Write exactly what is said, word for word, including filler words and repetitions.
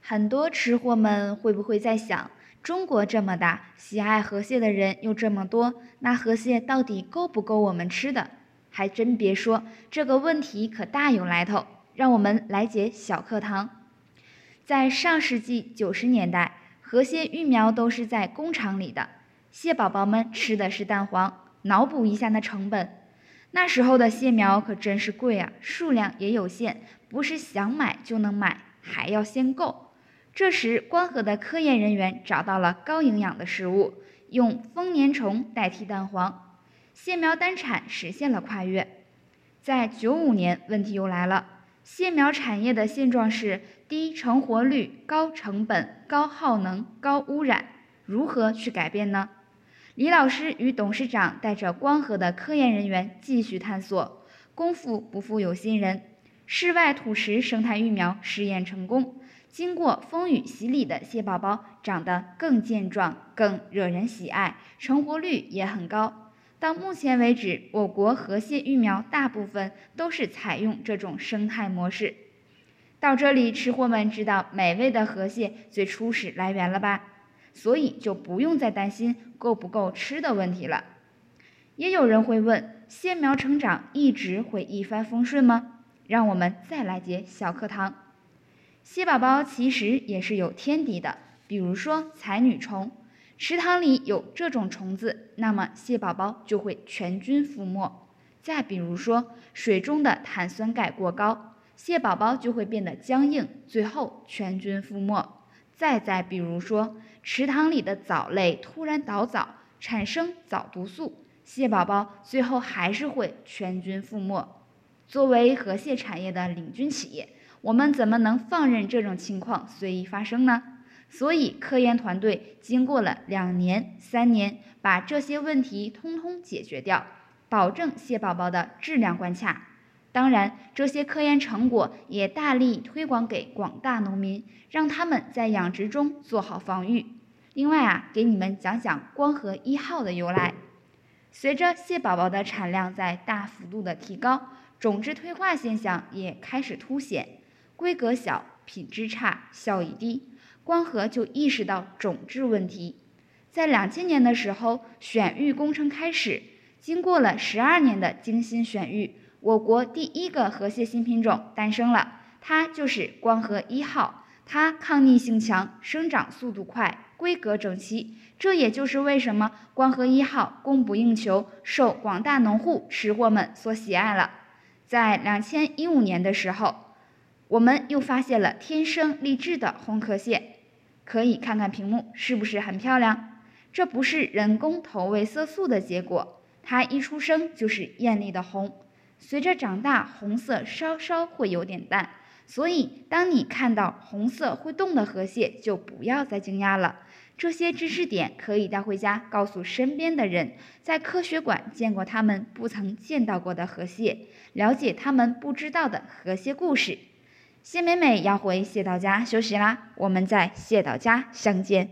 很多吃货们会不会在想，中国这么大，喜爱河蟹的人又这么多，那河蟹到底够不够我们吃的？还真别说，这个问题可大有来头。让我们来节小课堂。在上世纪九十年代，河蟹育苗都是在工厂里的，蟹宝宝们吃的是蛋黄。脑补一下那成本，那时候的蟹苗可真是贵啊，数量也有限，不是想买就能买，还要先购。这时，光河的科研人员找到了高营养的食物，用丰年虫代替蛋黄，蟹苗单产实现了跨越。在九五年，问题又来了，蟹苗产业的现状是低成活率、高成本、高耗能、高污染，如何去改变呢？李老师与董事长带着光河的科研人员继续探索，功夫不负有心人，室外土石生态育苗试验成功，经过风雨洗礼的蟹宝宝长得更健壮、更惹人喜爱，成活率也很高。到目前为止，我国河蟹育苗大部分都是采用这种生态模式。到这里，吃货们知道美味的河蟹最初始来源了吧？所以就不用再担心够不够吃的问题了。也有人会问，蟹苗成长一直会一帆风顺吗？让我们再来节小课堂。蟹宝宝其实也是有天敌的，比如说才女虫。池塘里有这种虫子，那么蟹宝宝就会全军覆没。再比如说水中的碳酸钙过高，蟹宝宝就会变得僵硬，最后全军覆没。再再比如说，池塘里的藻类突然倒藻，产生藻毒素，蟹宝宝最后还是会全军覆没。作为河蟹产业的领军企业，我们怎么能放任这种情况随意发生呢？所以科研团队经过了两年、三年，把这些问题通通解决掉，保证蟹宝宝的质量关卡。当然，这些科研成果也大力推广给广大农民，让他们在养殖中做好防御。另外啊，给你们讲讲光河一号的由来。随着蟹宝宝的产量在大幅度的提高，种质退化现象也开始凸显，规格小、品质差、效益低，光河就意识到种质问题。在两千年的时候，选育工程开始，经过了十二年的精心选育，我国第一个河蟹新品种诞生了，它就是光河一号。它抗逆性强，生长速度快，规格整齐，这也就是为什么光河一号供不应求，受广大农户吃货们所喜爱了。在两千一五年的时候，我们又发现了天生丽质的红壳蟹，可以看看屏幕是不是很漂亮？这不是人工投喂色素的结果，它一出生就是艳丽的红，随着长大红色稍稍会有点淡。所以当你看到红色会动的河蟹，就不要再惊讶了。这些知识点可以带回家告诉身边的人，在科学馆见过他们不曾见到过的河蟹，了解他们不知道的河蟹故事。蟹美美要回蟹道家休息啦，我们在蟹道家相见。